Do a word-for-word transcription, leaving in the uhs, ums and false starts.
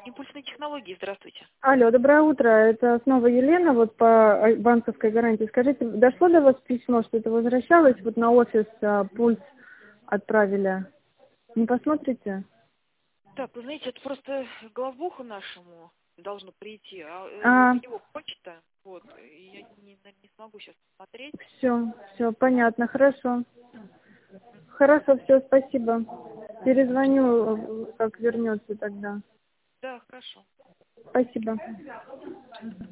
Импульсные технологии, здравствуйте. Алло, доброе утро. Это снова Елена, вот по э, банковской гарантии. Скажите, дошло до вас письмо, что это возвращалось? Вот на офис а, пульс отправили. Не посмотрите? Так, вы знаете, это просто главбуху нашему должно прийти, а э, А, это его почта, вот, и я не, не смогу сейчас посмотреть. все, все, понятно, хорошо. Хорошо, все, спасибо. Перезвоню, э, как вернется тогда. Да, хорошо. Спасибо.